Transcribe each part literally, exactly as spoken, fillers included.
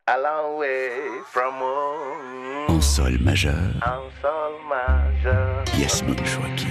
A long way from home. En sol majeur. En sol majeur. Yasmine Chouaki.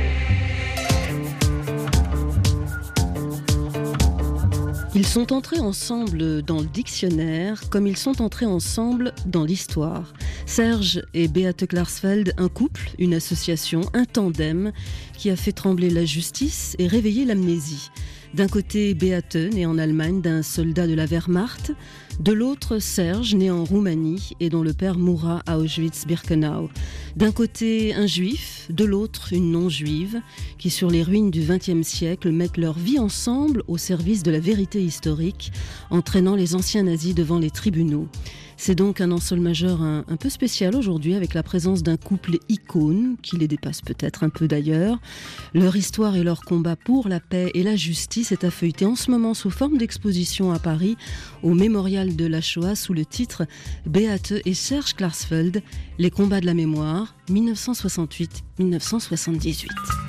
Ils sont entrés ensemble dans le dictionnaire comme ils sont entrés ensemble dans l'histoire. Serge et Beate Klarsfeld, un couple, une association, un tandem qui a fait trembler la justice et réveiller l'amnésie. D'un côté, Beate, née en Allemagne d'un soldat de la Wehrmacht. De l'autre, Serge, né en Roumanie et dont le père mourra à Auschwitz-Birkenau. D'un côté, un juif, de l'autre, une non-juive, qui sur les ruines du vingtième siècle mettent leur vie ensemble au service de la vérité historique, entraînant les anciens nazis devant les tribunaux. C'est donc un en sol majeur un, un peu spécial aujourd'hui, avec la présence d'un couple icône, qui les dépasse peut-être un peu d'ailleurs. Leur histoire et leur combat pour la paix et la justice est à feuilleter en ce moment sous forme d'exposition à Paris, au Mémorial de la Shoah, sous le titre « Beate et Serge Klarsfeld, les combats de la mémoire, dix-neuf cent soixante-huit à dix-neuf cent soixante-dix-huit ».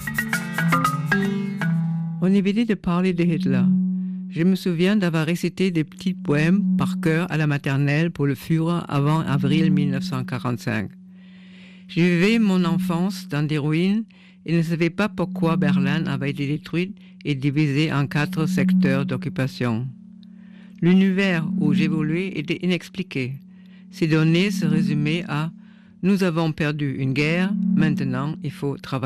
On évitait de parler de Hitler. Je me souviens d'avoir récité des petits poèmes par cœur à la maternelle pour le Führer avant avril dix-neuf cent quarante-cinq. Je vivais mon enfance dans des ruines et ne savais pas pourquoi Berlin avait été détruite et divisée en quatre secteurs d'occupation. L'univers où j'évoluais était inexpliqué. Ces données se résumaient à « Nous avons perdu une guerre, maintenant il faut travailler ».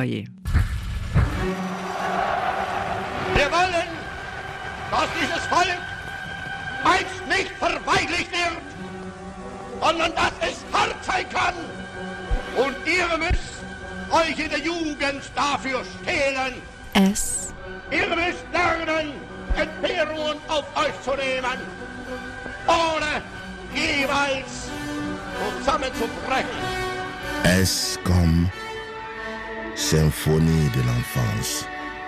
Dass dieses Volk einst nicht verweichlicht wird, sondern dass es hart sein kann. Und ihr müsst euch in der Jugend dafür stehlen. S. Ihr müsst lernen, Entbehrungen auf euch zu nehmen, ohne jeweils zusammenzubrechen. S comme symphonie de l'enfance.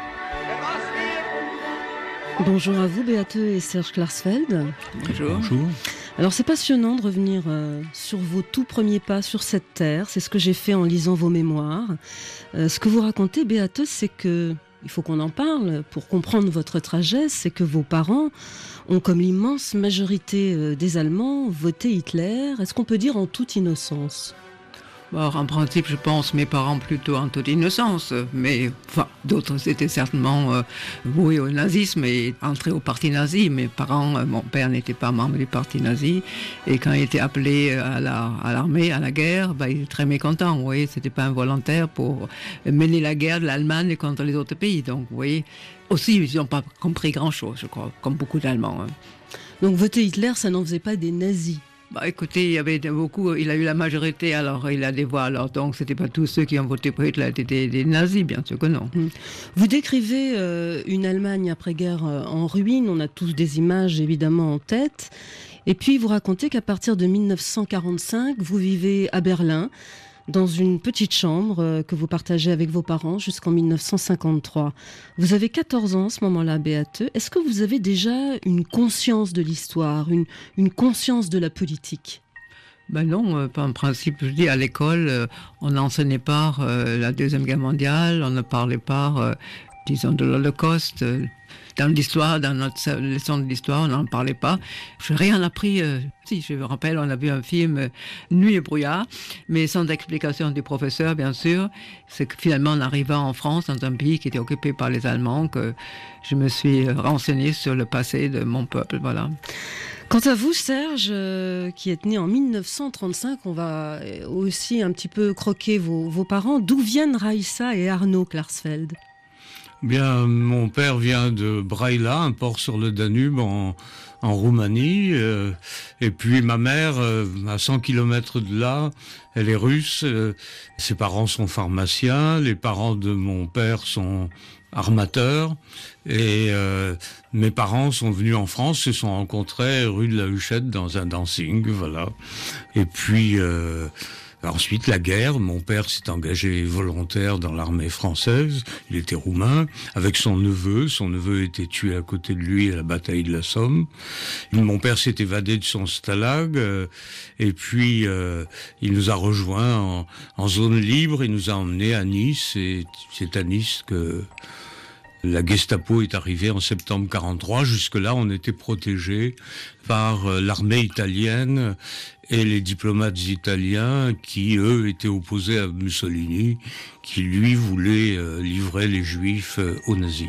Bonjour à vous, Beate et Serge Klarsfeld. Bonjour. Bonjour. Alors c'est passionnant de revenir euh, sur vos tout premiers pas sur cette terre. C'est ce que j'ai fait en lisant vos mémoires. Euh, ce que vous racontez, Beate, c'est que, il faut qu'on en parle pour comprendre votre trajet, c'est que vos parents ont, comme l'immense majorité euh, des Allemands, voté Hitler. Est-ce qu'on peut dire en toute innocence ? Bon, en principe, je pense mes parents plutôt en toute innocence, mais enfin, d'autres c'était certainement euh, voués au nazisme et entrés au parti nazi. Mes parents, euh, mon père n'était pas membre du parti nazi et quand il était appelé à, la, à l'armée, à la guerre, bah, il était très mécontent. Vous voyez, c'était pas involontaire pour mener la guerre de l'Allemagne contre les autres pays. Donc, vous voyez, aussi ils n'ont pas compris grand-chose, je crois, comme beaucoup d'Allemands. Hein. Donc voter Hitler, ça n'en faisait pas des nazis. Bah, écoutez, il y avait beaucoup, il a eu la majorité, alors il a des voix, alors donc c'était pas tous ceux qui ont voté pour Hitler étaient des, des nazis, bien sûr que non. Vous décrivez euh, une Allemagne après-guerre euh, en ruine, on a tous des images évidemment en tête, et puis vous racontez qu'à partir de dix-neuf cent quarante-cinq, vous vivez à Berlin, dans une petite chambre euh, que vous partagez avec vos parents jusqu'en dix-neuf cent cinquante-trois. Vous avez quatorze ans à ce moment-là, Beate. Est-ce que vous avez déjà une conscience de l'histoire, une, une conscience de la politique ? Ben non, euh, en principe, je dis, à l'école, euh, on n'enseignait pas euh, la Deuxième Guerre mondiale, on ne parlait pas, euh, disons, de l'Holocauste. Euh, dans l'histoire, dans notre leçon de l'histoire, on n'en parlait pas. Je n'ai rien appris. Euh, si, je me rappelle, on a vu un film euh, Nuit et brouillard, mais sans explication du professeur, bien sûr. C'est que finalement, en arrivant en France, dans un pays qui était occupé par les Allemands, que je me suis renseigné sur le passé de mon peuple, voilà. Quant à vous, Serge, euh, qui êtes né en dix-neuf cent trente-cinq, on va aussi un petit peu croquer vos, vos parents. D'où viennent Raïssa et Arnaud Klarsfeld ? Bien, mon père vient de Braila, un port sur le Danube en, en Roumanie. Euh, et puis ma mère, euh, à cent kilomètres de là, elle est russe. Euh, ses parents sont pharmaciens. Les parents de mon père sont armateurs. Et euh, mes parents sont venus en France, se sont rencontrés rue de la Huchette dans un dancing, voilà. Et puis... Euh, Ensuite, la guerre. Mon père s'est engagé volontaire dans l'armée française. Il était roumain, avec son neveu. Son neveu était tué à côté de lui à la bataille de la Somme. Mon père s'est évadé de son stalag. Euh, et puis, euh, il nous a rejoints en, en zone libre. Il nous a emmenés à Nice. Et c'est à Nice que La Gestapo est arrivée en septembre quarante-trois. Jusque-là, on était protégés par l'armée italienne et les diplomates italiens qui, eux, étaient opposés à Mussolini, qui, lui, voulait livrer les Juifs aux nazis.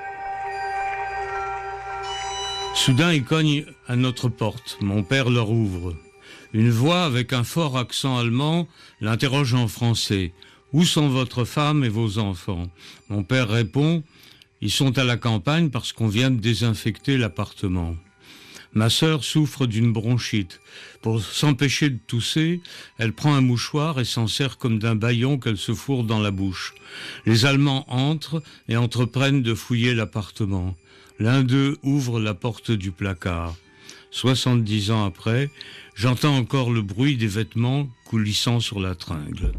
Soudain, ils cognent à notre porte. Mon père leur ouvre. Une voix avec un fort accent allemand l'interroge en français. « Où sont votre femme et vos enfants ?» Mon père répond « Ils sont à la campagne parce qu'on vient de désinfecter l'appartement. » Ma sœur souffre d'une bronchite. Pour s'empêcher de tousser, elle prend un mouchoir et s'en sert comme d'un bâillon qu'elle se fourre dans la bouche. Les Allemands entrent et entreprennent de fouiller l'appartement. L'un d'eux ouvre la porte du placard. Soixante-dix ans après, j'entends encore le bruit des vêtements coulissant sur la tringle.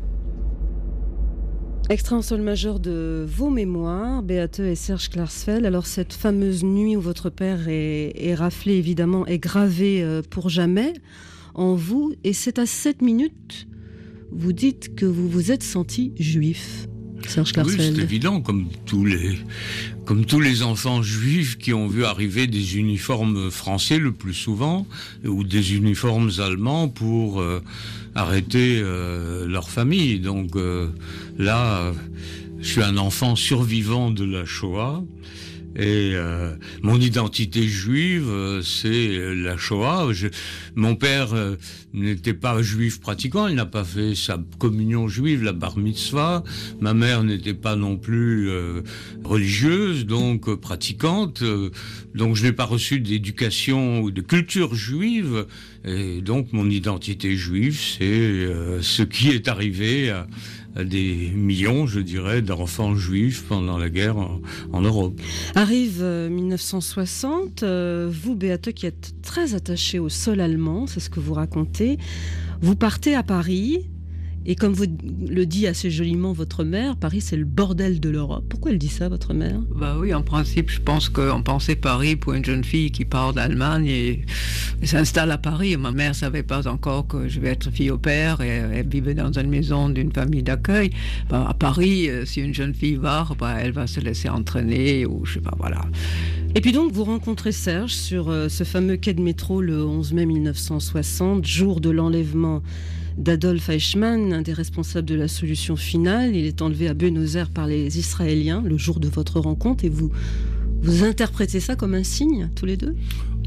Extrait en sol majeur de vos mémoires, Beate et Serge Klarsfeld. Alors cette fameuse nuit où votre père est, est raflé, évidemment, est gravée pour jamais en vous. Et c'est à cette minute, vous dites que vous vous êtes senti juif. Serge Klarsfeld. Oui, c'est évident, comme tous les, comme tous les enfants juifs qui ont vu arriver des uniformes français le plus souvent, ou des uniformes allemands pour euh, arrêter euh, leur famille. Donc euh, là, euh, je suis un enfant survivant de la Shoah. Et euh, mon identité juive, euh, c'est la Shoah. Je, mon père euh, n'était pas juif pratiquant, il n'a pas fait sa communion juive, la bar mitzvah. Ma mère n'était pas non plus euh, religieuse, donc euh, pratiquante. Euh, donc je n'ai pas reçu d'éducation ou de culture juive. Et donc mon identité juive, c'est euh, ce qui est arrivé à, à des millions, je dirais, d'enfants juifs pendant la guerre en, en Europe. Arrive euh, mille neuf cent soixante, euh, vous, Beate, qui êtes très attachée au sol allemand, c'est ce que vous racontez, vous partez à Paris, et comme vous le dit assez joliment votre mère, Paris c'est le bordel de l'Europe. Pourquoi elle dit ça, votre mère ? Bah oui, en principe, je pense qu'on pensait Paris pour une jeune fille qui part d'Allemagne et, et s'installe à Paris. Ma mère ne savait pas encore que je vais être fille au père et elle vivait dans une maison d'une famille d'accueil. Bah, à Paris, si une jeune fille va, bah, elle va se laisser entraîner ou je sais pas, voilà. Et puis donc, vous rencontrez Serge sur euh, ce fameux quai de métro le onze mai mille neuf cent soixante, jour de l'enlèvement d'Adolf Eichmann, un des responsables de la solution finale. Il est enlevé à Buenos Aires par les Israéliens le jour de votre rencontre et vous, vous interprétez ça comme un signe, tous les deux ?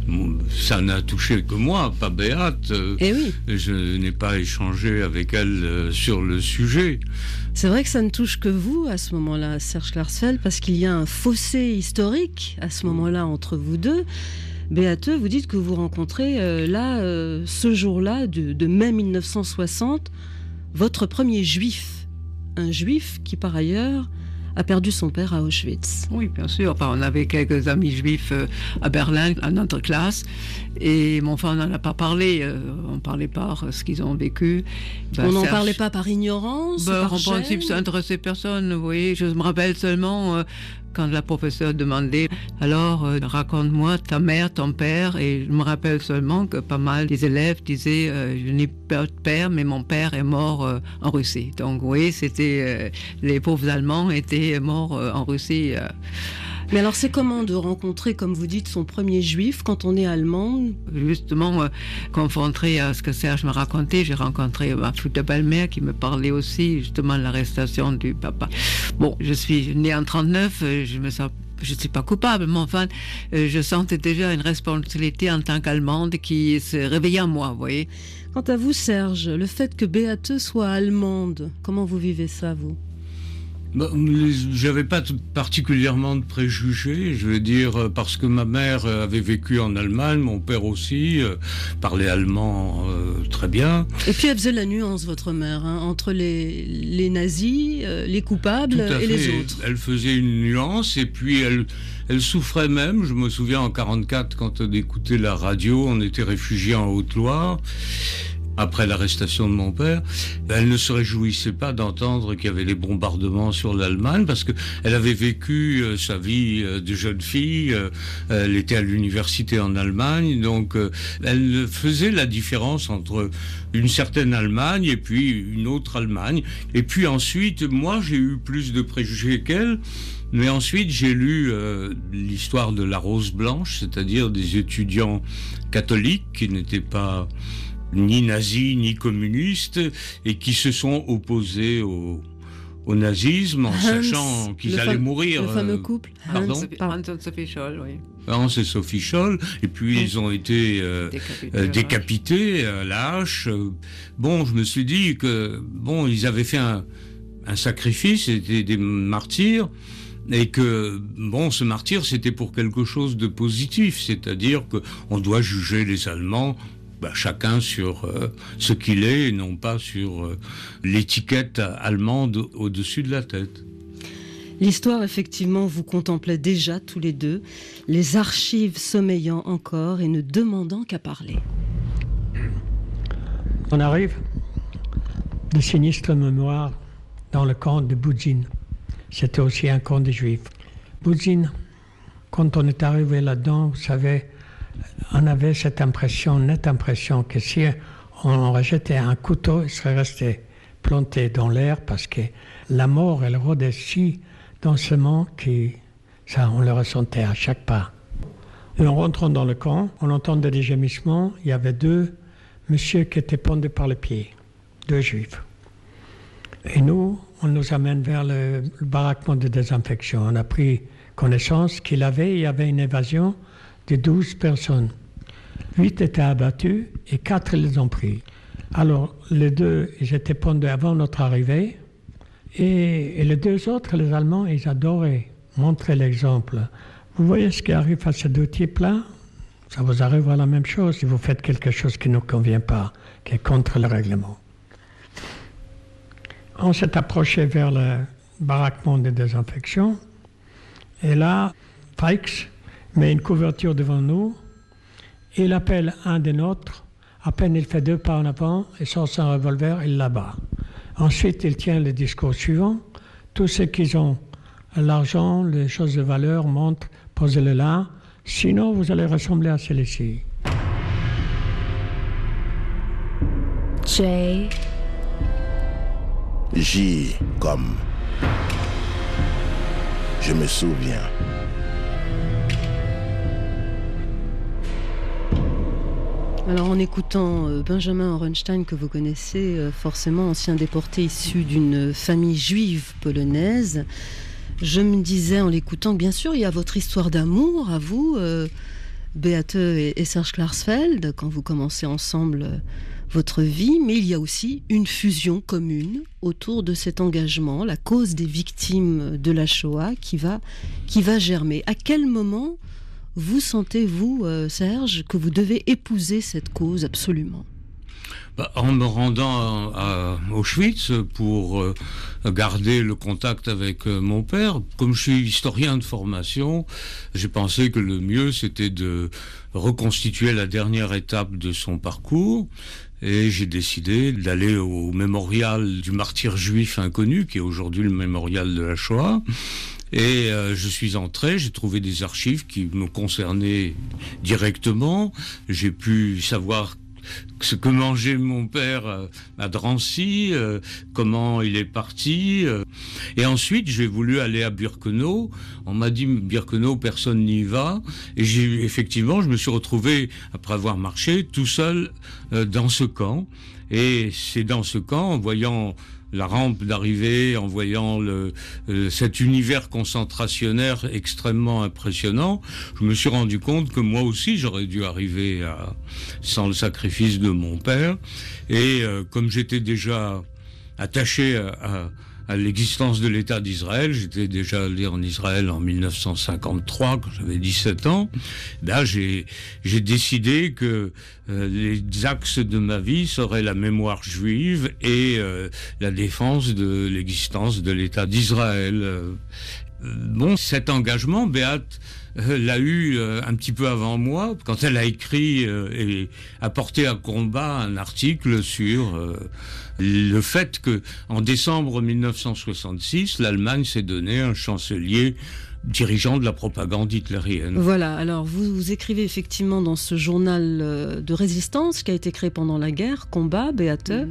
Ça n'a touché que moi, pas Béate. Eh oui. Je n'ai pas échangé avec elle sur le sujet. C'est vrai que ça ne touche que vous à ce moment-là, Serge Klarsfeld, parce qu'il y a un fossé historique à ce moment-là entre vous deux. Beate, vous dites que vous rencontrez euh, là, euh, ce jour-là, de, de mai mille neuf cent soixante, votre premier juif. Un juif qui, par ailleurs, a perdu son père à Auschwitz. Oui, bien sûr. Enfin, on avait quelques amis juifs euh, à Berlin, à notre classe. Et mon frère n'en a pas parlé. Euh, on ne parlait pas de ce qu'ils ont vécu. Ben, on n'en Serge... parlait pas par ignorance, ben, par en gêne. principe, ça n'intéressait personne. Vous voyez, je me rappelle seulement... Euh, quand la professeure demandait « Alors, euh, raconte-moi ta mère, ton père » et je me rappelle seulement que pas mal des élèves disaient euh, « Je n'ai pas de père, mais mon père est mort euh, en Russie. » Donc oui, c'était, euh, les pauvres Allemands étaient morts euh, en Russie. Euh. Mais alors, c'est comment de rencontrer, comme vous dites, son premier juif quand on est allemand ? Justement, euh, confronté à ce que Serge me racontait, j'ai rencontré ma future belle-mère qui me parlait aussi justement de l'arrestation du papa. Bon, je suis née en trente-neuf, je me sens... Je ne suis pas coupable, mais enfin, euh, je sentais déjà une responsabilité en tant qu'Allemande qui se réveillait en moi, vous voyez. Quant à vous, Serge, le fait que Beate soit allemande, comment vous vivez ça, vous ? Bah, j'avais pas particulièrement de préjugés, je veux dire, parce que ma mère avait vécu en Allemagne, mon père aussi, euh, parlait allemand euh, très bien. Et puis elle faisait la nuance, votre mère, hein, entre les, les nazis, euh, les coupables et fait. les autres. Elle faisait une nuance et puis elle, elle souffrait même. Je me souviens en quarante-quatre, quand on écoutait la radio, on était réfugiés en Haute-Loire. après l'arrestation de mon père, elle ne se réjouissait pas d'entendre qu'il y avait des bombardements sur l'Allemagne parce qu'elle avait vécu euh, sa vie euh, de jeune fille, euh, elle était à l'université en Allemagne, donc euh, elle faisait la différence entre une certaine Allemagne et puis une autre Allemagne. Et puis ensuite, moi j'ai eu plus de préjugés qu'elle. Mais ensuite, j'ai lu euh, l'histoire de la Rose Blanche, c'est-à-dire des étudiants catholiques qui n'étaient pas ni nazis ni communistes et qui se sont opposés au, au nazisme en Hans, sachant qu'ils allaient fam- mourir. Le fameux euh, couple. Pardon Hans, Hans et Sophie Scholl, oui. Hans et Sophie Scholl, et puis ils ont été euh, Décapités, euh, décapités à la hache. Bon, je me suis dit que bon, ils avaient fait un, un sacrifice, c'était des martyrs. Et que, bon, ce martyr, c'était pour quelque chose de positif, c'est-à-dire qu'on doit juger les Allemands, bah, chacun sur euh, ce qu'il est, et non pas sur euh, l'étiquette allemande au-dessus de la tête. L'histoire, effectivement, vous contemplait déjà tous les deux, les archives sommeillant encore et ne demandant qu'à parler. On arrive, de sinistres mémoires, dans le camp de Boudjine. C'était aussi un camp des Juifs. Boudjine, quand on est arrivé là-dedans, vous savez, on avait cette impression, nette impression, que si on rejetait un couteau, il serait resté planté dans l'air parce que la mort, elle rôdait si densément que ça, on le ressentait à chaque pas. Et en rentrant dans le camp, on entendait des gémissements. Il y avait deux messieurs qui étaient pendus par les pieds, deux Juifs. Et nous, on nous amène vers le, le baraquement de désinfection. On a pris connaissance qu'il avait, il y avait une évasion de douze personnes. Huit étaient abattus et quatre ils les ont pris. Alors, les deux, ils étaient pendus avant notre arrivée. Et, et les deux autres, les Allemands, ils adoraient montrer l'exemple. Vous voyez ce qui arrive à ces deux types-là? Ça vous arrivera la même chose si vous faites quelque chose qui ne nous convient pas, qui est contre le règlement. On s'est approché vers le baraquement de désinfection. Et là, Fikes met une couverture devant nous. Il appelle un des nôtres. À peine il fait deux pas en avant et sort son revolver, il l'abat. Ensuite, il tient le discours suivant. Tous ceux qui ont l'argent, les choses de valeur, montrent, posez-le là. Sinon, vous allez ressembler à celui-ci. J. J comme je me souviens. Alors en écoutant euh, Benjamin Orenstein, que vous connaissez euh, forcément, ancien déporté issu d'une famille juive polonaise, je me disais en l'écoutant que bien sûr il y a votre histoire d'amour à vous, euh, Beate et, et Serge Klarsfeld, quand vous commencez ensemble euh, votre vie, mais il y a aussi une fusion commune autour de cet engagement, la cause des victimes de la Shoah qui va, qui va germer. À quel moment vous sentez-vous, euh, Serge, que vous devez épouser cette cause absolument ? Bah, en me rendant à, à Auschwitz pour euh, garder le contact avec euh, mon père, comme je suis historien de formation, j'ai pensé que le mieux c'était de reconstituer la dernière étape de son parcours. Et j'ai décidé d'aller au mémorial du martyr juif inconnu, qui est aujourd'hui le mémorial de la Shoah. Et euh, je suis entré, j'ai trouvé des archives qui me concernaient directement. J'ai pu savoir ce que mangeait mon père à Drancy, euh, comment il est parti. Euh. Et ensuite, j'ai voulu aller à Birkenau. On m'a dit, Birkenau, personne n'y va. Et j'ai, effectivement, je me suis retrouvé, après avoir marché, tout seul euh, dans ce camp. Et c'est dans ce camp, en voyant la rampe d'arrivée, en voyant le, euh, cet univers concentrationnaire extrêmement impressionnant, je me suis rendu compte que moi aussi j'aurais dû arriver à, sans le sacrifice de mon père. Et euh, comme j'étais déjà attaché à, à, à l'existence de l'État d'Israël, j'étais déjà allé en Israël en mille neuf cent cinquante-trois, quand j'avais dix-sept ans, là j'ai, j'ai décidé que euh, les axes de ma vie seraient la mémoire juive et euh, la défense de l'existence de l'État d'Israël. Euh, bon, cet engagement, Beate euh, l'a eu euh, un petit peu avant moi, quand elle a écrit euh, et a porté à combat un article sur euh, le fait que, en décembre mille neuf cent soixante-six, l'Allemagne s'est donné un chancelier dirigeant de la propagande hitlérienne. Voilà, alors vous, vous écrivez effectivement dans ce journal euh, de résistance qui a été créé pendant la guerre, Combat, Beate, mmh.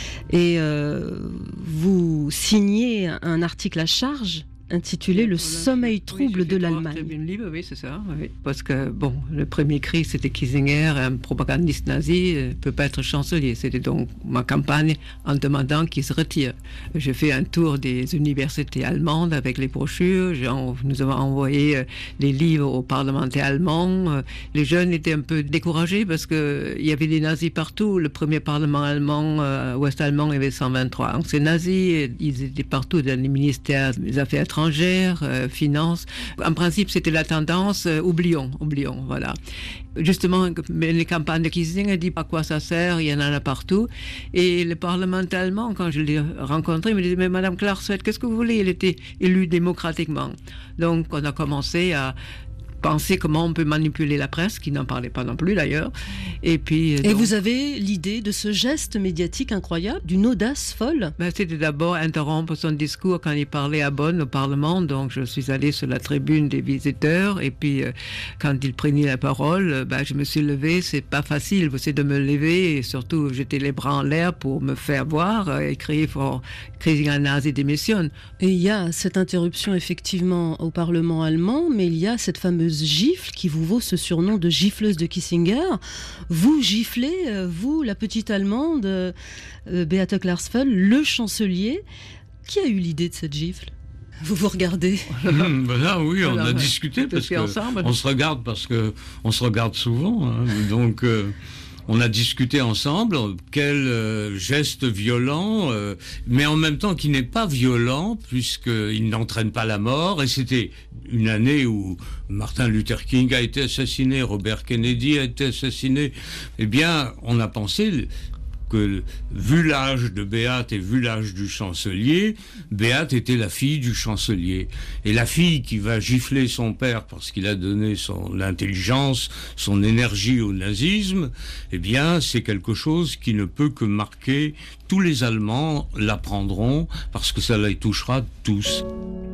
et euh, vous signez un article à charge intitulé « Le sommeil trouble oui, de l'Allemagne ». Oui, c'est ça. Oui. Parce que, bon, le premier cri, c'était Kissinger, un propagandiste nazi, ne peut pas être chancelier. C'était donc ma campagne en demandant qu'il se retire. J'ai fait un tour des universités allemandes avec les brochures. Nous avons envoyé les livres aux parlementaires allemands. Les jeunes étaient un peu découragés parce qu'il y avait des nazis partout. Le premier parlement allemand, euh, ouest-allemand, il y avait cent vingt-trois anciens nazis. Ils étaient partout dans les ministères des Affaires étrangères. Euh, finances. En principe, c'était la tendance, euh, oublions, oublions, voilà. Justement, les campagnes de Kissinger disent à quoi ça sert, il y en a partout. Et le parlementaire allemand, quand je l'ai rencontré, il me disait, mais Madame Klarsfeld, qu'est-ce que vous voulez? Il était élu démocratiquement. Donc, on a commencé à penser comment on peut manipuler la presse, qui n'en parlait pas non plus d'ailleurs. Et puis. Et donc, vous avez l'idée de ce geste médiatique incroyable, d'une audace folle? Ben, c'était d'abord interrompre son discours quand il parlait à Bonn, au Parlement. Donc je suis allée sur la tribune des visiteurs. Et puis euh, quand il prenait la parole, ben, je me suis levée. C'est pas facile, c'est de me lever. Et surtout, j'étais les bras en l'air pour me faire voir euh, et crier pour crier nazi démissionne. Et il y a cette interruption effectivement au Parlement allemand, mais il y a cette fameuse gifle qui vous vaut ce surnom de gifleuse de Kissinger. Vous giflez, vous, la petite Allemande, euh, Beate Klarsfeld, le chancelier. Qui a eu l'idée de cette gifle? Vous vous regardez. Mmh, ben là, oui, on Alors, a discuté parce que ensemble. on se regarde parce que on se regarde souvent. Hein, donc. Euh, On a discuté ensemble quel euh, geste violent, euh, mais en même temps qui n'est pas violent puisqu'il n'entraîne pas la mort. Et c'était une année où Martin Luther King a été assassiné, Robert Kennedy a été assassiné. Eh bien, on a pensé que, vu l'âge de Beate et vu l'âge du chancelier, Beate était la fille du chancelier. Et la fille qui va gifler son père parce qu'il a donné son intelligence, son énergie au nazisme, eh bien, c'est quelque chose qui ne peut que marquer. Tous les Allemands l'apprendront parce que ça les touchera tous.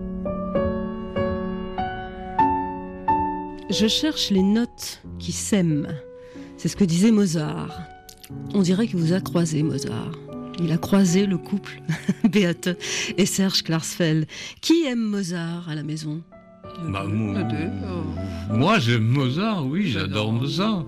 Je cherche les notes qui s'aiment. C'est ce que disait Mozart. On dirait qu'il vous a croisé, Mozart. Il a croisé le couple Beate et Serge Klarsfeld. Qui aime Mozart à la maison? Bah, moi, moi, j'aime Mozart, oui, j'adore Mozart.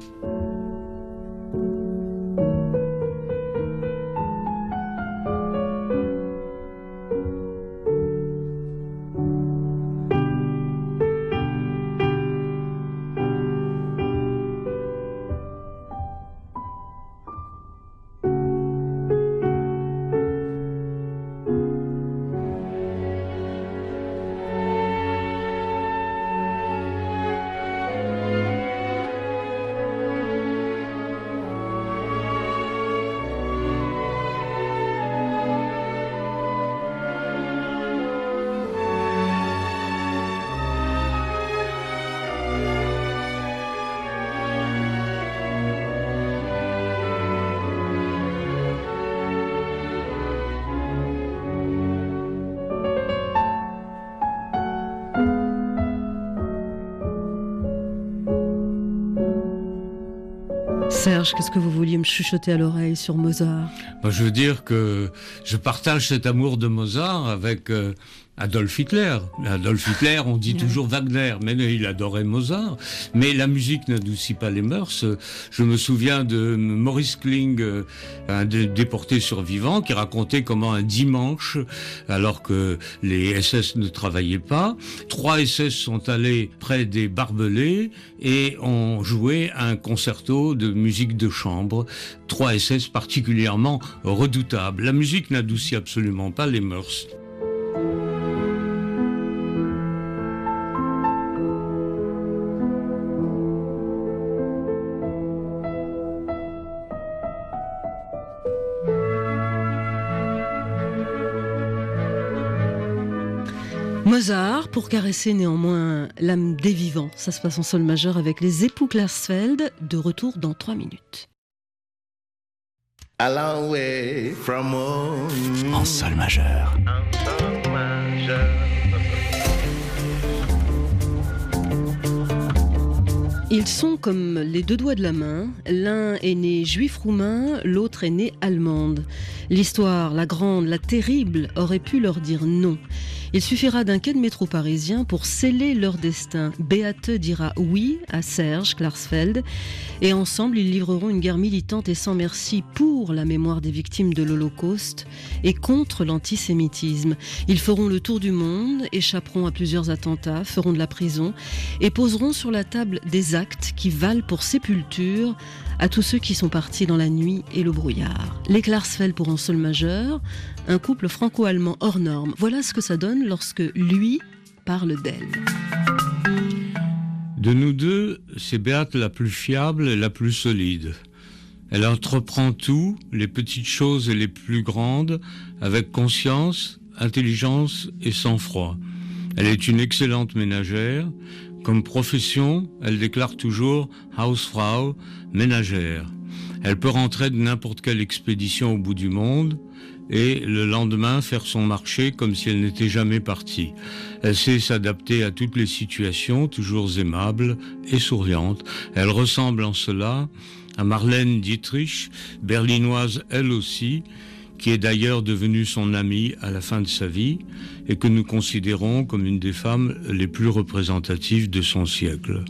Serge, qu'est-ce que vous vouliez me chuchoter à l'oreille sur Mozart? Moi, je veux dire que je partage cet amour de Mozart avec euh, Adolf Hitler. Adolf Hitler, on dit toujours Wagner, mais il adorait Mozart. Mais la musique n'adoucit pas les mœurs. Je me souviens de Maurice Kling, un déporté survivant, qui racontait comment un dimanche, alors que les S S ne travaillaient pas, trois S S sont allés près des barbelés et ont joué un concerto de musique de chambre. Trois S S particulièrement redoutables. La musique n'adoucit absolument pas les mœurs. Mozart, pour caresser néanmoins l'âme des vivants. Ça se passe en sol majeur avec les époux Klarsfeld, de retour dans trois minutes. A long way from home. En sol majeur. En sol majeur. Ils sont comme les deux doigts de la main. L'un est né juif roumain, l'autre est né allemande. L'histoire, la grande, la terrible, aurait pu leur dire non. Il suffira d'un quai de métro parisien pour sceller leur destin. Beate dira oui à Serge Klarsfeld et ensemble ils livreront une guerre militante et sans merci pour la mémoire des victimes de l'Holocauste et contre l'antisémitisme. Ils feront le tour du monde, échapperont à plusieurs attentats, feront de la prison et poseront sur la table des actes qui valent pour sépulture à tous ceux qui sont partis dans la nuit et le brouillard. Les Klarsfeld pour en sol majeur, un couple franco-allemand hors norme. Voilà ce que ça donne lorsque lui parle d'elle. De nous deux, c'est Beate la plus fiable et la plus solide. Elle entreprend tout, les petites choses et les plus grandes, avec conscience, intelligence et sang-froid. Elle est une excellente ménagère. Comme profession, elle déclare toujours « Hausfrau », ménagère. Elle peut rentrer de n'importe quelle expédition au bout du monde et le lendemain faire son marché comme si elle n'était jamais partie. Elle sait s'adapter à toutes les situations, toujours aimable et souriante. Elle ressemble en cela à Marlène Dietrich, berlinoise elle aussi, qui est d'ailleurs devenue son amie à la fin de sa vie et que nous considérons comme une des femmes les plus représentatives de son siècle.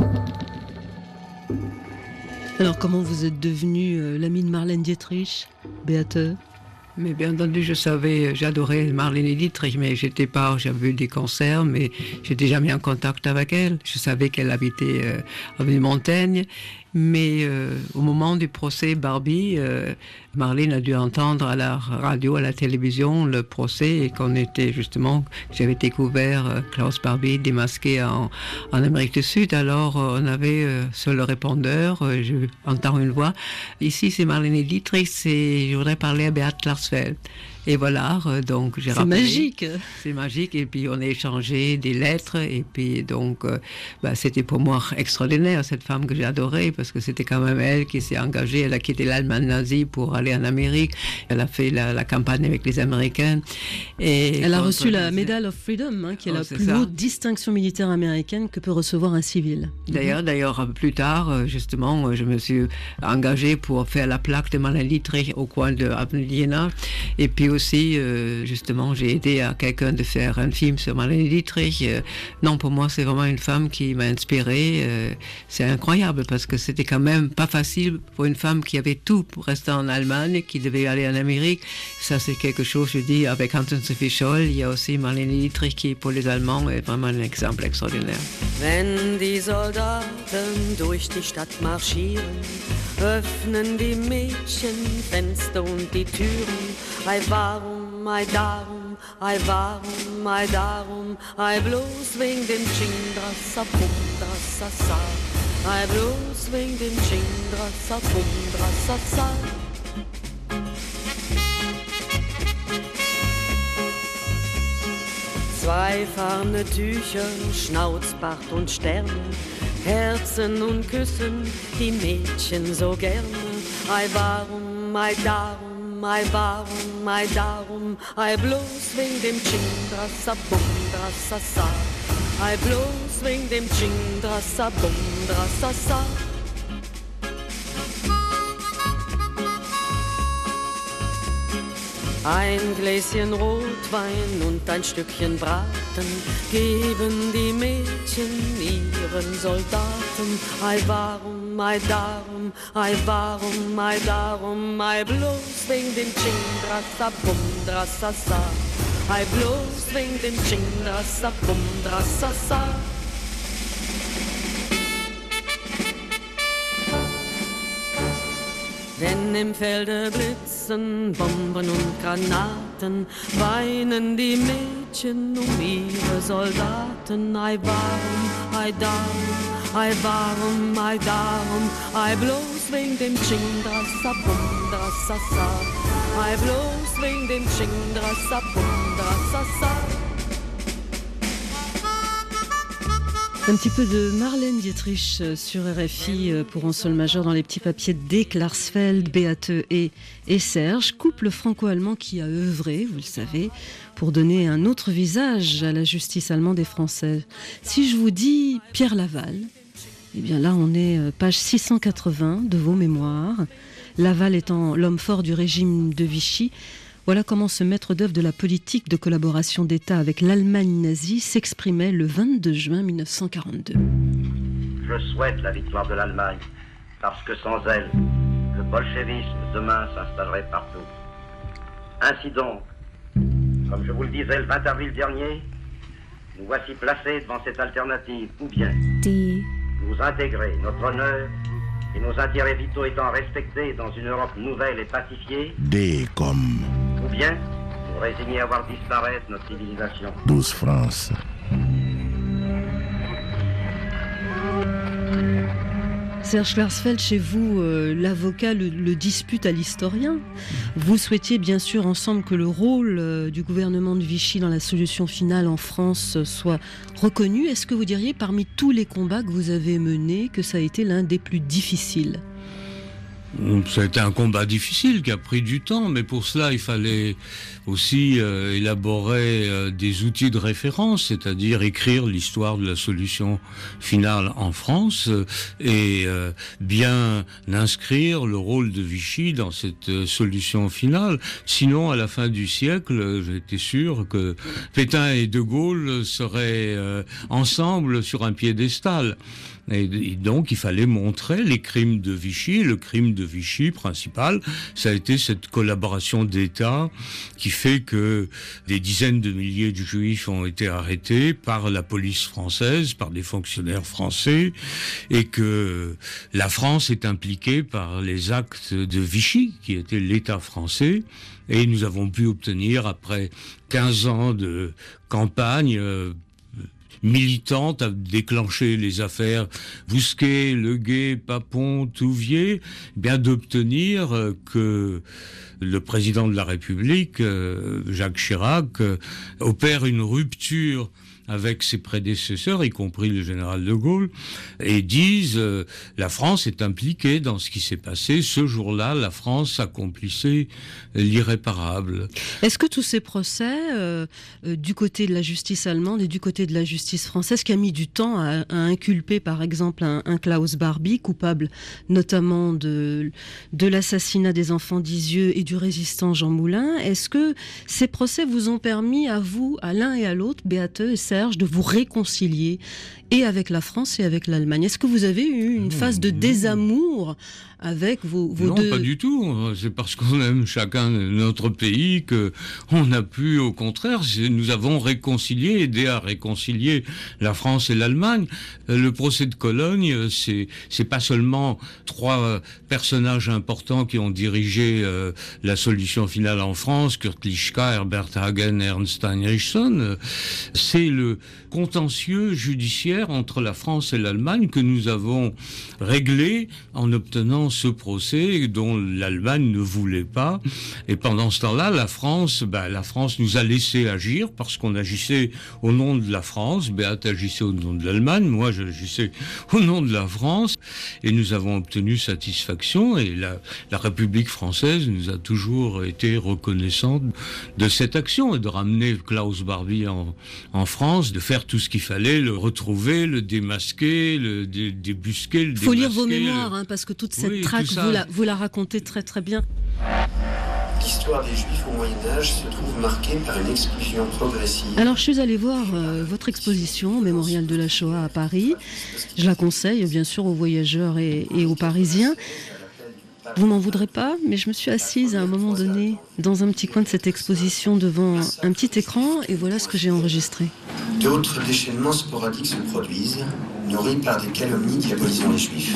Alors comment vous êtes devenue euh, l'amie de Marlène Dietrich, Beate ? Mais bien entendu, je savais, j'adorais Marlène Dietrich, mais j'étais pas, j'avais vu des concerts, mais j'étais jamais en contact avec elle. Je savais qu'elle habitait euh, avenue Montaigne, mais euh, au moment du procès Barbie, euh, Marlène a dû entendre à la radio, à la télévision, le procès et qu'on était justement, j'avais découvert euh, Klaus Barbie démasqué en, en Amérique du Sud. Alors euh, on avait euh, sur le répondeur, euh, je entends une voix. Ici c'est Marlène Dietrich, c'est, je voudrais parler à Beate Klarsfeld. Et voilà, donc j'ai rappelé. C'est magique. C'est magique. Et puis on a échangé des lettres. Et puis donc, euh, bah, c'était pour moi extraordinaire, cette femme que j'ai adorée, parce que c'était quand même elle qui s'est engagée. Elle a quitté l'Allemagne nazie pour aller en Amérique. Elle a fait la, la campagne avec les Américains. Et elle a reçu la Medal of Freedom, hein, qui est oh, la plus ça. haute distinction militaire américaine que peut recevoir un civil. D'ailleurs, d'ailleurs, plus tard, justement, je me suis engagée pour faire la plaque de Marlène Dietrich au coin de Avenue Liénard. Et puis aussi, euh, justement, j'ai aidé à quelqu'un de faire un film sur Marlène Dietrich. Euh, non, pour moi, c'est vraiment une femme qui m'a inspirée. Euh, c'est incroyable parce que c'était quand même pas facile pour une femme qui avait tout pour rester en Allemagne, qui devait aller en Amérique. Ça, c'est quelque chose, je dis, avec Anton-Sophie Scholl. Il y a aussi Marlène Dietrich qui, pour les Allemands, est vraiment un exemple extraordinaire. Wenn die Soldaten durch die Stadt marschieren, öffnen die Mädchen Fenster und die Türen. Ei warum, ei darum, ei warum, ei darum, ei bloß wegen dem Chindra Sapundra Sasa. Ei bloß wegen dem Chindra Sapundra Sasa. Zwei farbene Tücher, Schnauzbart und Sterne, Herzen und Küssen, die Mädchen so gerne. Ei warum, ei darum, ei warum, ei darum, ei bloß wegen dem Chindra Sabundra Sasa. Ei bloß wegen dem Chindra Sabundra Sasa. Ein Gläschen Rotwein und ein Stückchen Braten geben die Mädchen ihren Soldaten. Ei warum, ei darum, ei warum, ei darum, ei bloß wegen dem Chindra Sabundra Sasa. Ei bloß wegen dem Chindra Sabundra Sasa. Wenn im Felde blitzen Bomben und Granaten, weinen die Mädchen um ihre Soldaten. Ei warum, ei darum, ei warum, ei darum, ei bloß wegen dem Chindra Sabundra Sasa. Ei bloß wegen dem Chindra Sabundra Sasa. Un petit peu de Marlène Dietrich sur R F I pour un sol majeur dans les petits papiers de Klarsfeld, Beate et, et Serge, couple franco-allemand qui a œuvré, vous le savez, pour donner un autre visage à la justice allemande et française. Si je vous dis Pierre Laval, eh bien là on est page six cent quatre-vingts de vos mémoires. Laval étant l'homme fort du régime de Vichy. Voilà comment ce maître d'œuvre de la politique de collaboration d'État avec l'Allemagne nazie s'exprimait le vingt-deux juin mille neuf cent quarante-deux. Je souhaite la victoire de l'Allemagne, parce que sans elle, le bolchevisme demain s'installerait partout. Ainsi donc, comme je vous le disais le vingt avril dernier, nous voici placés devant cette alternative, ou bien Die. nous intégrer notre honneur et nos intérêts vitaux étant respectés dans une Europe nouvelle et pacifiée, D comme ou bien nous résigner à voir disparaître notre civilisation. douze France. Serge Klarsfeld, chez vous, euh, l'avocat le, le dispute à l'historien. Vous souhaitiez bien sûr ensemble que le rôle euh, du gouvernement de Vichy dans la solution finale en France euh, soit reconnu. Est-ce que vous diriez, parmi tous les combats que vous avez menés, que ça a été l'un des plus difficiles ? Ça a été un combat difficile qui a pris du temps, mais pour cela il fallait aussi euh, élaborer euh, des outils de référence, c'est-à-dire écrire l'histoire de la solution finale en France euh, et euh, bien inscrire le rôle de Vichy dans cette euh, solution finale. Sinon, à la fin du siècle, j'étais sûr que Pétain et De Gaulle seraient euh, ensemble sur un piédestal. Et donc, il fallait montrer les crimes de Vichy. Le crime de Vichy principal, ça a été cette collaboration d'État qui fait que des dizaines de milliers de Juifs ont été arrêtés par la police française, par des fonctionnaires français, et que la France est impliquée par les actes de Vichy, qui était l'État français. Et nous avons pu obtenir, après quinze ans de campagne, euh, militante, a déclenché les affaires Bousquet, Leguet, Papon, Touvier, bien d'obtenir euh, que le président de la République, euh, Jacques Chirac, euh, opère une rupture avec ses prédécesseurs, y compris le général de Gaulle, et disent euh, la France est impliquée dans ce qui s'est passé. Ce jour-là, la France accomplissait l'irréparable. Est-ce que tous ces procès, euh, euh, du côté de la justice allemande et du côté de la justice française, qui a mis du temps à, à inculper, par exemple, un, un Klaus Barbie, coupable notamment de, de l'assassinat des enfants d'Isieux et du résistant Jean Moulin, est-ce que ces procès vous ont permis à vous, à l'un et à l'autre, Beate et Serge, de vous réconcilier et avec la France et avec l'Allemagne? Est-ce que vous avez eu une phase de désamour avec vos, vos non, deux... Non, pas du tout. C'est parce qu'on aime chacun notre pays que on a pu, au contraire, nous avons réconcilié, aidé à réconcilier la France et l'Allemagne. Le procès de Cologne, c'est c'est pas seulement trois personnages importants qui ont dirigé euh, la solution finale en France, Kurt Lischka, Herbert Hagen, Ernst Heinrichson. C'est le contentieux judiciaire entre la France et l'Allemagne que nous avons réglé en obtenant ce procès dont l'Allemagne ne voulait pas. Et pendant ce temps-là, la France, ben, la France nous a laissé agir parce qu'on agissait au nom de la France. Beate agissait au nom de l'Allemagne. Moi, j'agissais au nom de la France. Et nous avons obtenu satisfaction. Et la, la République française nous a toujours été reconnaissante de cette action et de ramener Klaus Barbie en, en France, de faire tout ce qu'il fallait, le retrouver, le démasquer, le dé, débusquer, le démasquer. Il faut lire vos mémoires, hein, parce que toute cette oui, traque, vous la, vous la racontez très très bien. L'histoire des Juifs au Moyen-Âge se trouve marquée par une exclusion progressive. Alors je suis allée voir euh, votre exposition au Mémorial de la Shoah à Paris. Je la conseille bien sûr aux voyageurs et, et aux Parisiens. Vous m'en voudrez pas, mais je me suis assise à un moment donné dans un petit coin de cette exposition devant un petit écran et voilà ce que j'ai enregistré. D'autres déchaînements sporadiques se produisent, nourris par des calomnies diabolisant les Juifs.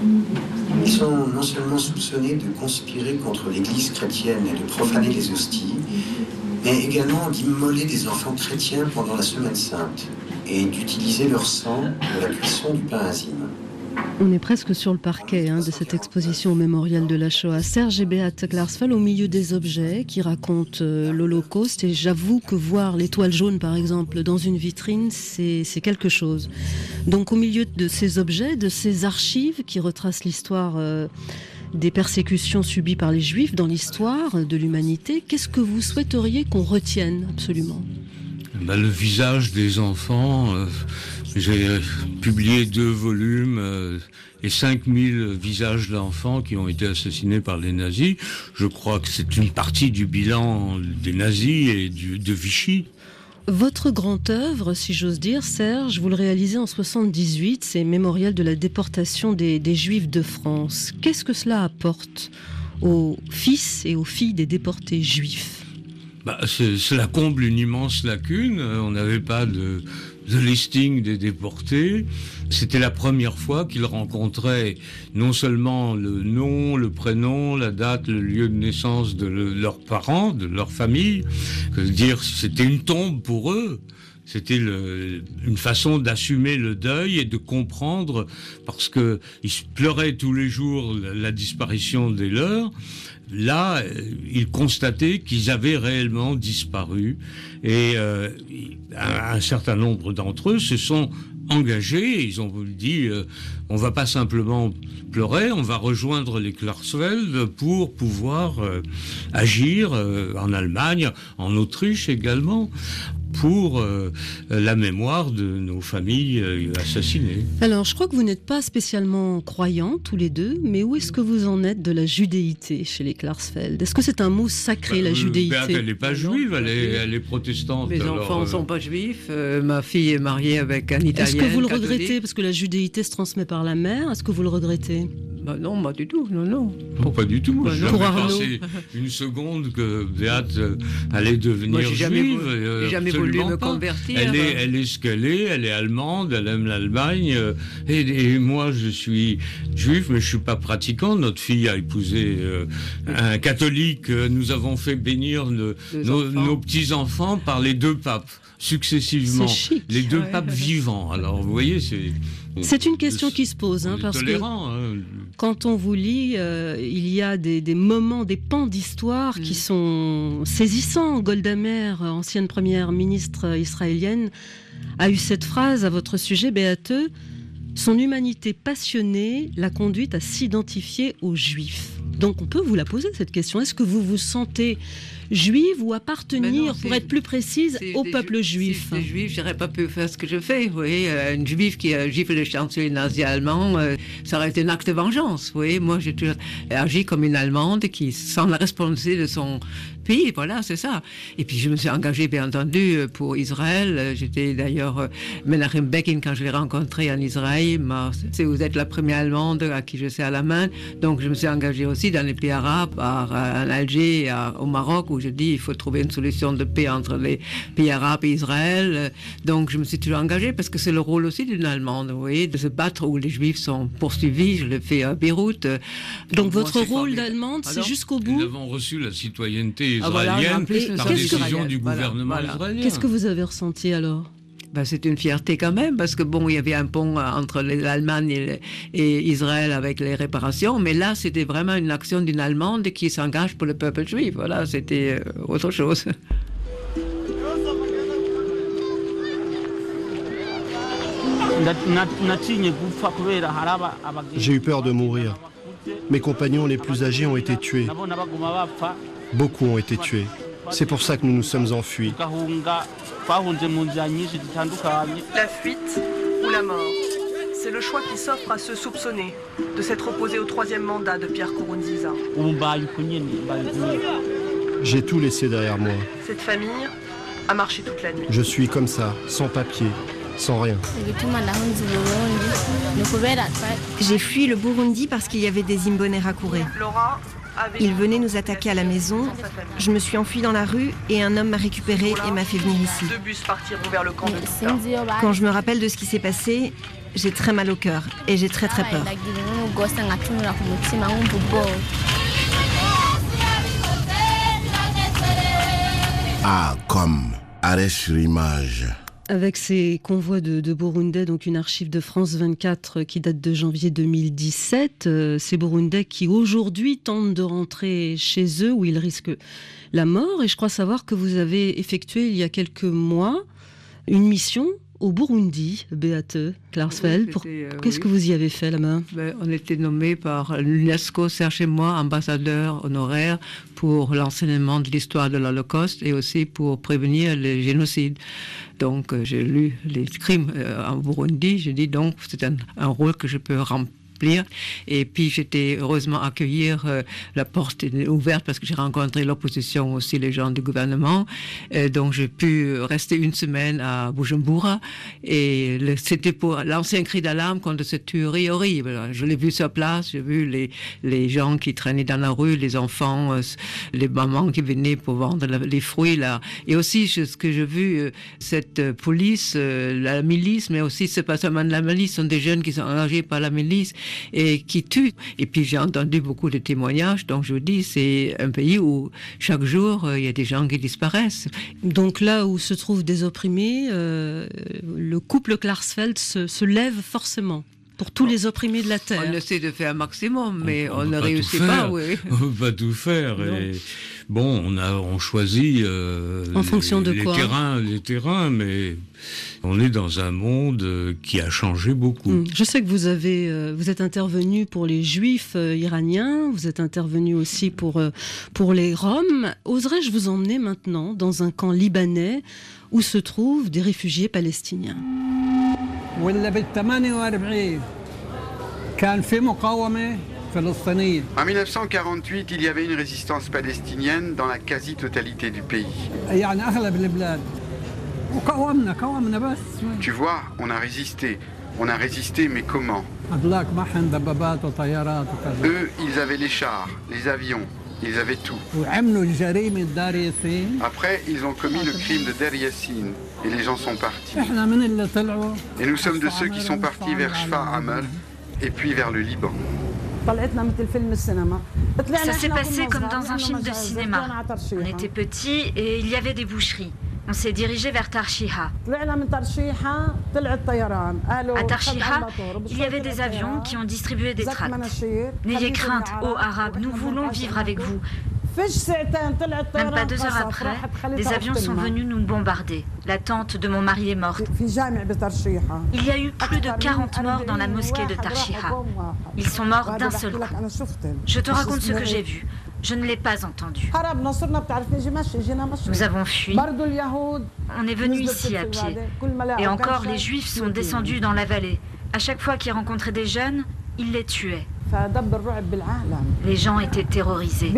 Ils sont non seulement soupçonnés de conspirer contre l'Église chrétienne et de profaner les hosties, mais également d'immoler des enfants chrétiens pendant la Semaine Sainte et d'utiliser leur sang pour la cuisson du pain azime. On est presque sur le parquet hein, de cette exposition au mémorial de la Shoah. Serge et Beate Klarsfeld au milieu des objets qui racontent euh, l'Holocauste. Et j'avoue que voir l'étoile jaune, par exemple, dans une vitrine, c'est, c'est quelque chose. Donc au milieu de ces objets, de ces archives qui retracent l'histoire euh, des persécutions subies par les Juifs dans l'histoire de l'humanité, qu'est-ce que vous souhaiteriez qu'on retienne absolument ? Ben, le visage des enfants... Euh... J'ai publié deux volumes euh, et cinq mille visages d'enfants qui ont été assassinés par les nazis. Je crois que c'est une partie du bilan des nazis et du, de Vichy. Votre grande œuvre, si j'ose dire, Serge, vous le réalisez en soixante-dix-huit, c'est Mémorial de la déportation des, des Juifs de France. Qu'est-ce que cela apporte aux fils et aux filles des déportés juifs ? Bah, c'est, cela comble une immense lacune. On n'avait pas de... de listing des déportés. C'était la première fois qu'ils rencontraient non seulement le nom, le prénom, la date, le lieu de naissance de le, leurs parents, de leur famille. Que dire, c'était une tombe pour eux. C'était le, une façon d'assumer le deuil et de comprendre, parce que ils pleuraient tous les jours la, la disparition des leurs. Là, ils constataient qu'ils avaient réellement disparu et euh, un, un certain nombre d'entre eux se sont engagés. Ils ont dit euh, on va pas simplement pleurer, on va rejoindre les Klarsfeld pour pouvoir euh, agir euh, en Allemagne, en Autriche également, pour euh, la mémoire de nos familles euh, assassinées. Alors, je crois que vous n'êtes pas spécialement croyants, tous les deux, mais où est-ce que vous en êtes de la judéité chez les Klarsfeld ? Est-ce que c'est un mot sacré, bah, la judéité ? euh, Elle n'est pas juive, elle est, elle est protestante. Mes alors, enfants ne euh... sont pas juifs, euh, ma fille est mariée avec un Italien. Est-ce que vous le catholique. regrettez, parce que la judéité se transmet par la mère ? Est-ce que vous le regrettez ? Bah non, pas du tout, non, non. Non, pas du tout. Moi, bah je n'ai jamais pensé une seconde que Beate allait devenir moi, j'ai juive. Jamais voulu, euh, j'ai jamais voulu me pas. convertir. Elle est, elle est ce qu'elle est, elle est allemande, elle aime l'Allemagne. Euh, et, et moi, je suis juif, mais je suis pas pratiquant. Notre fille a épousé euh, un catholique. Nous avons fait bénir le, nos, nos petits-enfants par les deux papes, successivement. C'est chic. Les deux ouais. papes vivants. Alors, vous voyez, c'est... C'est une question qui se pose, hein, parce que hein. quand on vous lit, euh, il y a des, des moments, des pans d'histoire mmh. qui sont saisissants. Golda Meir, ancienne première ministre israélienne, a eu cette phrase à votre sujet, Beate. Son humanité passionnée l'a conduite à s'identifier aux Juifs. Donc on peut vous la poser cette question. Est-ce que vous vous sentez juive ou appartenir, non, pour être plus précise, au peuple ju- juif? Si j'étais juif, j'aurais pas pu faire ce que je fais. Vous voyez, une juive qui a giflé le chancelier nazi allemand, euh, ça aurait été un acte de vengeance. Vous voyez, moi j'ai toujours agi comme une Allemande qui sent la responsabilité de son pays. Voilà, c'est ça. Et puis je me suis engagée, bien entendu, pour Israël. J'étais d'ailleurs Menachem Begin quand je l'ai rencontré en Israël. C'est vous êtes la première Allemande à qui je serre la main. Donc je me suis engagée aussi dans les pays arabes, à, en Alger, à, au Maroc, où je dis il faut trouver une solution de paix entre les pays arabes et Israël. Donc je me suis toujours engagée parce que c'est le rôle aussi d'une Allemande, vous voyez, de se battre où les Juifs sont poursuivis. Je l'ai fait à Beyrouth. Donc, Donc votre rôle d'Allemande, c'est jusqu'au bout. Nous avons reçu la citoyenneté israélienne ah, voilà, par décision du gouvernement voilà, voilà. israélien. Qu'est-ce que vous avez ressenti alors? Ben, c'est une fierté quand même, parce que bon, il y avait un pont entre l'Allemagne et, et Israël avec les réparations, mais là, c'était vraiment une action d'une Allemande qui s'engage pour le peuple juif. Voilà, c'était euh, autre chose. J'ai eu peur de mourir. Mes compagnons les plus âgés ont été tués. Beaucoup ont été tués. C'est pour ça que nous nous sommes enfuis. La fuite ou la mort, c'est le choix qui s'offre à ceux soupçonnés de s'être opposés au troisième mandat de Pierre Nkurunziza. J'ai tout laissé derrière moi. Cette famille a marché toute la nuit. Je suis comme ça, sans papier, sans rien. J'ai fui le Burundi parce qu'il y avait des Imbonerakure. Laura Ils venaient nous attaquer à la maison. Je me suis enfuie dans la rue et un homme m'a récupérée et m'a fait venir ici. Deux bus partiront vers le camp de Buka. Quand je me rappelle de ce qui s'est passé, j'ai très mal au cœur et j'ai très très peur. Ah, comme arrêt sur image. Avec ces convois de, de Burundais, donc une archive de France vingt-quatre qui date de janvier deux mille dix-sept, euh, ces Burundais qui aujourd'hui tentent de rentrer chez eux où ils risquent la mort. Et je crois savoir que vous avez effectué il y a quelques mois une mission au Burundi, Beate Klarsfeld. Oui, Pour... euh, Qu'est-ce oui. que vous y avez fait là-bas? Ben, on était nommé par l'UNESCO, Serge et moi, ambassadeurs honoraires pour l'enseignement de l'histoire de l'Holocauste et aussi pour prévenir les génocides. Donc euh, j'ai lu les crimes euh, en Burundi, j'ai dit donc c'est un, un rôle que je peux remplir. Et puis j'étais heureusement accueillir, euh, la porte est ouverte parce que j'ai rencontré l'opposition aussi, les gens du gouvernement. Et donc j'ai pu rester une semaine à Bujumbura et le, c'était pour lancer un cri d'alarme contre cette tuerie horrible. Je l'ai vu sur place, j'ai vu les, les gens qui traînaient dans la rue, les enfants, euh, les mamans qui venaient pour vendre la, les fruits là. Et aussi je, ce que j'ai vu, euh, cette euh, police, euh, la milice, mais aussi c'est pas seulement de la milice, ce sont des jeunes qui sont engagés par la milice et qui tuent. Et puis j'ai entendu beaucoup de témoignages, donc je vous dis, c'est un pays où chaque jour, il euh, y a des gens qui disparaissent. Donc là où se trouvent des opprimés, euh, le couple Klarsfeld se, se lève forcément pour tous les opprimés de la Terre. On essaie de faire un maximum, mais on, on ne pas réussit pas. Oui. On ne peut pas tout faire. Et bon, on a on choisit euh, en fonction de les quoi terrains, les terrains, mais on est dans un monde qui a changé beaucoup. Je sais que vous avez, euh, vous êtes intervenu pour les Juifs euh, iraniens, vous êtes intervenu aussi pour euh, pour les Roms. Oserais-je vous emmener maintenant dans un camp libanais où se trouvent des réfugiés palestiniens? En mille neuf cent quarante-huit, il y avait une résistance palestinienne dans la quasi-totalité du pays. Tu vois, on a résisté. On a résisté, mais comment? Eux, ils avaient les chars, les avions, ils avaient tout. Après, ils ont commis le crime de Der Yassin et les gens sont partis. Et nous sommes de ceux qui sont partis vers Shfa Amr et puis vers le Liban. Ça s'est passé comme dans un film de cinéma. On était petits et il y avait des boucheries. On s'est dirigé vers Tarshiha. À Tarshiha, il y avait des avions qui ont distribué des tracts. N'ayez crainte, ô Arabes, nous voulons vivre avec vous. Même pas deux heures après, des avions sont venus nous bombarder. La tante de mon mari est morte. Il y a eu plus de quarante morts dans la mosquée de Tarshiha. Ils sont morts d'un seul coup. Je te raconte ce que j'ai vu. Je ne l'ai pas entendu. Nous avons fui. On est venu ici à pied. Et encore, les Juifs sont descendus dans la vallée. À chaque fois qu'ils rencontraient des jeunes, ils les tuaient. Les gens étaient terrorisés.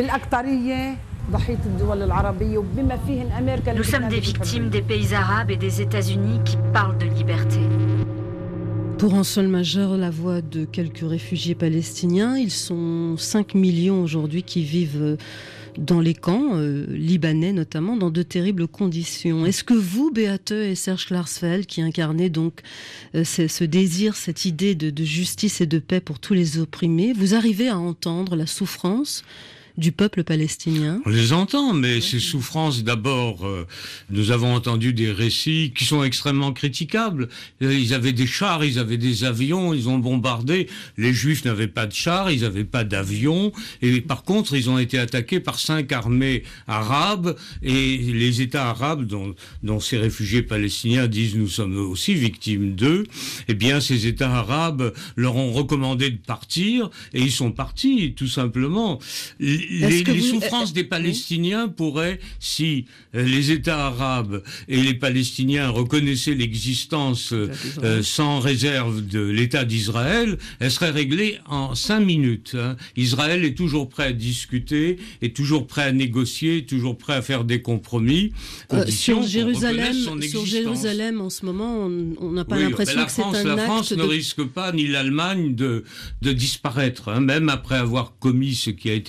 Nous sommes des victimes des pays arabes et des États-Unis qui parlent de liberté. Pour un seul majeur, la voix de quelques réfugiés palestiniens. Ils sont cinq millions aujourd'hui qui vivent dans les camps, euh, libanais notamment, dans de terribles conditions. Est-ce que vous, Beate et Serge Klarsfeld, qui incarnez donc euh, ce désir, cette idée de, de justice et de paix pour tous les opprimés, vous arrivez à entendre la souffrance du peuple palestinien? On les entend, mais ces souffrances, d'abord, euh, nous avons entendu des récits qui sont extrêmement critiquables. Ils avaient des chars, ils avaient des avions, ils ont bombardé. Les Juifs n'avaient pas de chars, ils n'avaient pas d'avions. Et par contre, ils ont été attaqués par cinq armées arabes. Et les États arabes, dont, dont ces réfugiés palestiniens disent nous sommes aussi victimes d'eux, eh bien, ces États arabes leur ont recommandé de partir. Et ils sont partis, tout simplement. Les, les vous... souffrances des Palestiniens pourraient, si euh, les États arabes et les Palestiniens reconnaissaient l'existence euh, sans réserve de l'État d'Israël, elles seraient réglées en cinq minutes. Hein. Israël est toujours prêt à discuter, est toujours prêt à négocier, toujours prêt à faire des compromis. Euh, sur Jérusalem, sur Jérusalem, en ce moment, on n'a pas oui, l'impression que c'est un la acte France de... ne risque pas, ni l'Allemagne, de, de disparaître, hein, même après avoir commis ce qui a été commis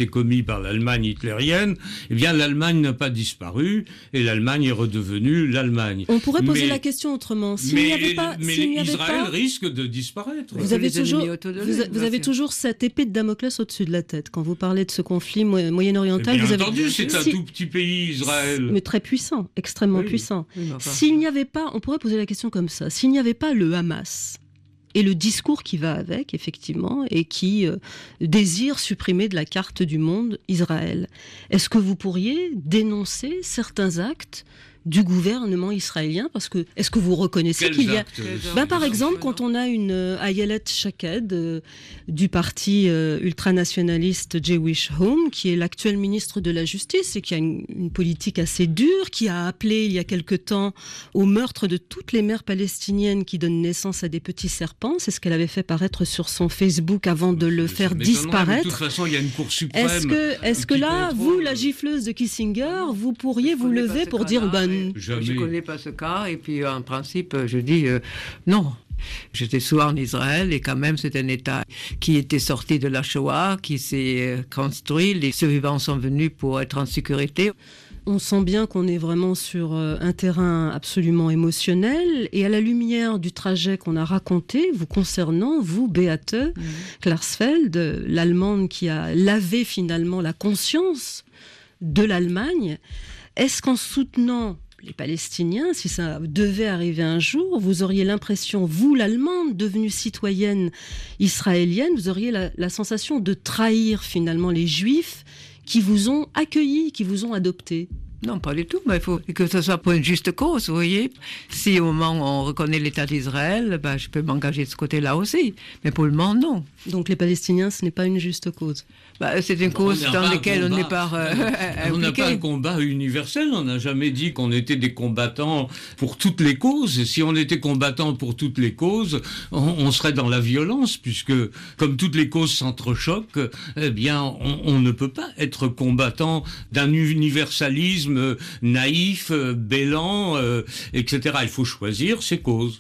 par l'Allemagne hitlérienne, eh bien l'Allemagne n'a pas disparu et l'Allemagne est redevenue l'Allemagne. On pourrait poser mais, la question autrement. S'il mais n'y avait pas, mais s'il n'y avait Israël pas, risque de disparaître. vous avez toujours, vous, a, vous avez toujours cette épée de Damoclès au-dessus de la tête quand vous parlez de ce conflit moyen-oriental. Bien vous avez... entendu, c'est un si... tout petit pays, Israël. Mais très puissant, extrêmement oui. puissant. Oui, enfin. S'il n'y avait pas, on pourrait poser la question comme ça, s'il n'y avait pas le Hamas et le discours qui va avec, effectivement, et qui euh, désire supprimer de la carte du monde Israël, est-ce que vous pourriez dénoncer certains actes du gouvernement israélien, parce que est-ce que vous reconnaissez Quels qu'il y a, actes, ben, par exemple, quand on a une euh, Ayelet Shaked euh, du parti euh, ultranationaliste Jewish Home, qui est l'actuel ministre de la Justice et qui a une, une politique assez dure, qui a appelé il y a quelque temps au meurtre de toutes les mères palestiniennes qui donnent naissance à des petits serpents. C'est ce qu'elle avait fait paraître sur son Facebook avant de le faire disparaître. De toute façon, il y a une Cour suprême. Est-ce que, est-ce que là, contrôle... vous, la gifleuse de Kissinger, vous pourriez vous lever pour dire ben, Jamais. Je ne connais pas ce cas, et puis en principe, je dis euh, non. J'étais souvent en Israël, et quand même, c'est un État qui était sorti de la Shoah, qui s'est construit. Les survivants sont venus pour être en sécurité. On sent bien qu'on est vraiment sur un terrain absolument émotionnel, et à la lumière du trajet qu'on a raconté, vous concernant, vous, Beate mmh. Klarsfeld, l'Allemande qui a lavé finalement la conscience de l'Allemagne, est-ce qu'en soutenant les Palestiniens, si ça devait arriver un jour, vous auriez l'impression, vous, l'Allemande, devenue citoyenne israélienne, vous auriez la, la sensation de trahir finalement les Juifs qui vous ont accueillis, qui vous ont adoptés? Non, pas du tout, mais il faut que ce soit pour une juste cause, vous voyez. Si au moment où on reconnaît l'État d'Israël, ben, je peux m'engager de ce côté-là aussi, mais pour le moment, non. Donc les Palestiniens, ce n'est pas une juste cause? Bah, c'est une cause dans laquelle on n'est pas euh, on n'a pas un combat universel. On n'a jamais dit qu'on était des combattants pour toutes les causes. Si on était combattants pour toutes les causes, on, on serait dans la violence, puisque comme toutes les causes s'entrechoquent, eh bien, on, on ne peut pas être combattant d'un universalisme naïf, bêlant, euh, et cetera. Il faut choisir ses causes.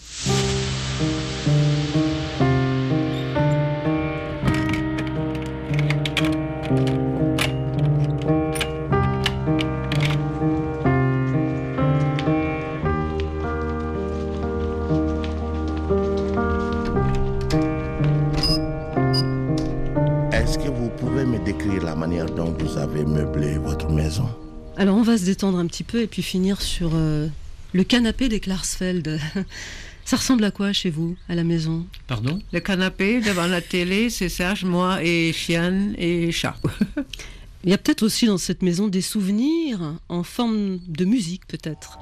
Meubler votre maison. Alors on va se détendre un petit peu et puis finir sur euh, le canapé des Klarsfeld. Ça ressemble à quoi chez vous, à la maison? Pardon? Le canapé devant la télé, c'est Serge, moi et chienne et chat. Il y a peut-être aussi dans cette maison des souvenirs en forme de musique, peut-être.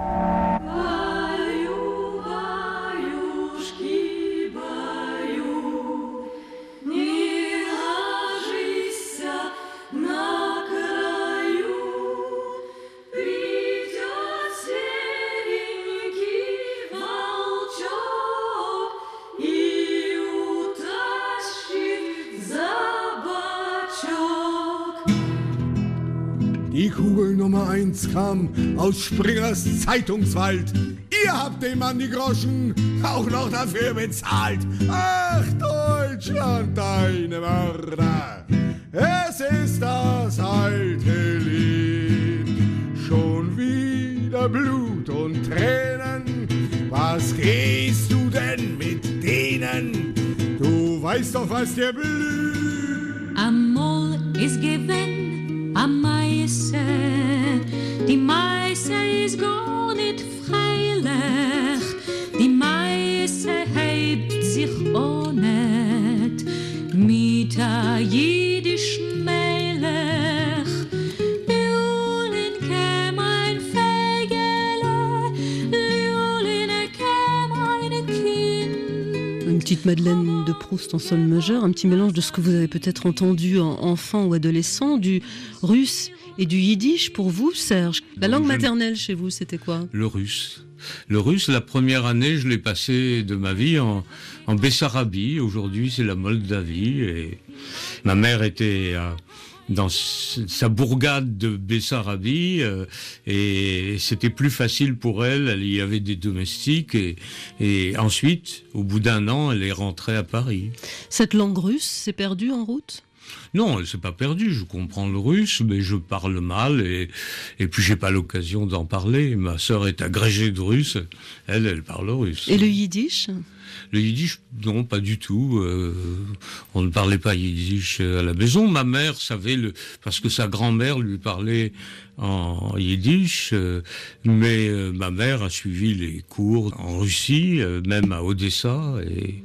Die Kugel Nummer eins kam aus Springers Zeitungswald. Ihr habt dem Mann die Groschen auch noch dafür bezahlt. Ach, Deutschland, deine Mörder. Es ist das alte Lied. Schon wieder Blut und Tränen. Was gehst du denn mit denen? Du weißt doch, was dir blüht. Amol is given. A Meise, die Meise ist gar nicht freilich, die Meise hebt sich auch nicht mit a jüdischen Melech. Julin käm ein Fegele, Julin käm ein Kind. Une petite Madeleine de Proust en sol majeur, un petit mélange de ce que vous avez peut-être entendu en enfant ou adolescent, du russe et du yiddish pour vous, Serge. La langue maternelle chez vous, c'était quoi? Le russe. Le russe, la première année, je l'ai passé de ma vie en, en Bessarabie. Aujourd'hui, c'est la Moldavie. Et ma mère était euh, dans sa bourgade de Bessarabie euh, et c'était plus facile pour elle. Il y avait des domestiques et, et ensuite, au bout d'un an, elle est rentrée à Paris. Cette langue russe s'est perdue en route? Non, elle s'est pas perdue. Je comprends le russe, mais je parle mal et, et puis j'ai pas l'occasion d'en parler. Ma sœur est agrégée de russe. Elle, elle parle russe. Et le yiddish ? Le yiddish, non, pas du tout. Euh, on ne parlait pas yiddish à la maison. Ma mère savait le, parce que sa grand-mère lui parlait en yiddish, euh, mais euh, ma mère a suivi les cours en Russie, euh, même à Odessa, et,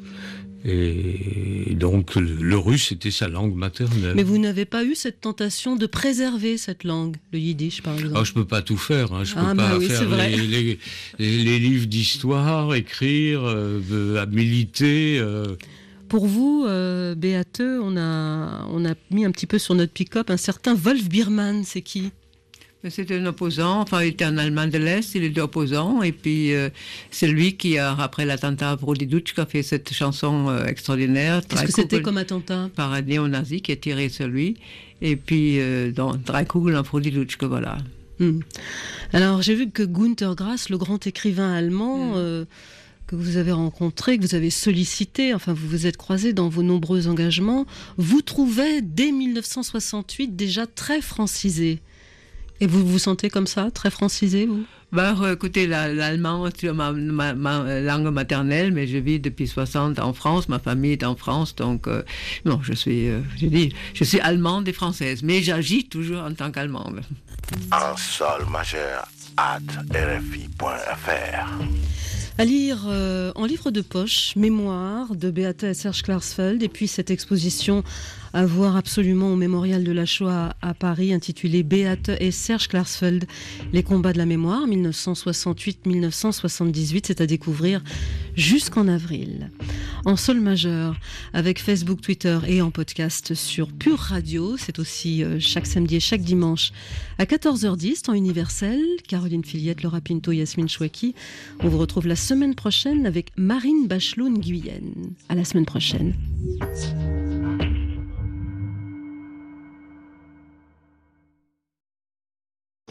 et donc le, le russe était sa langue maternelle. Mais vous n'avez pas eu cette tentation de préserver cette langue, le yiddish par exemple ? Ah, je peux pas tout faire, hein. Je ah, peux bah pas oui, faire les, les, les, les livres d'histoire, écrire, euh, militer. Euh. Pour vous, euh, Beate, on a, on a mis un petit peu sur notre pick-up un certain Wolf Biermann, c'est qui ? C'était un opposant, enfin il était en Allemagne de l'Est, il était opposant, et puis euh, c'est lui qui, a, après l'attentat à Prostitutska, a fait cette chanson euh, extraordinaire. Qu'est-ce que c'était comme attentat ? Par un néo-nazi qui a tiré sur lui, et puis euh, dans Drei Kugeln auf Prostitutska, voilà. Hmm. Alors j'ai vu que Günter Grass, le grand écrivain allemand, hmm. euh, que vous avez rencontré, que vous avez sollicité, enfin vous vous êtes croisé dans vos nombreux engagements, vous trouvait dès mille neuf cent soixante-huit déjà très francisé. Et vous vous sentez comme ça, très francisé, vous ? Bah, écoutez, la, l'allemand, c'est ma, ma, ma langue maternelle, mais je vis depuis soixante en France, ma famille est en France, donc euh, non, je suis, euh, je dis, je suis allemande et française, mais j'agis toujours en tant qu'allemande. En sol majeur, arobase r f i point f r. À lire euh, en livre de poche, Mémoire de Beate et Serge Klarsfeld, et puis cette exposition à voir absolument au Mémorial de la Shoah à Paris, intitulée Beate et Serge Klarsfeld, les combats de la mémoire, mille neuf cent soixante-huit à mille neuf cent soixante-dix-huit, c'est à découvrir jusqu'en avril. En sol majeur, avec Facebook, Twitter et en podcast sur Pure Radio, c'est aussi euh, chaque samedi et chaque dimanche à quatorze heures dix, temps universel. Caroline Filiette, Laura Pinto, Yasmine Chouaki. On vous retrouve la semaine prochaine avec Marine Bachelot-Nguyen. À la semaine prochaine.